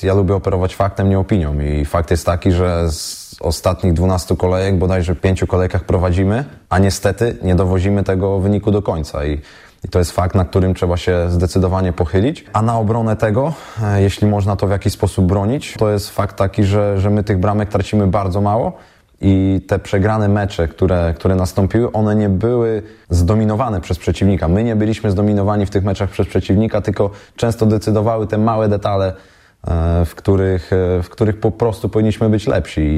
Ja lubię operować faktem, nie opinią i fakt jest taki, że z ostatnich 12 kolejek bodajże w 5 kolejkach prowadzimy, a niestety nie dowozimy tego wyniku do końca i to jest fakt, na którym trzeba się zdecydowanie pochylić. A na obronę tego, jeśli można to w jakiś sposób bronić, to jest fakt taki, że my tych bramek tracimy bardzo mało i te przegrane mecze, które nastąpiły, one nie były zdominowane przez przeciwnika. My nie byliśmy zdominowani w tych meczach przez przeciwnika, tylko często decydowały te małe detale, w których po prostu powinniśmy być lepsi.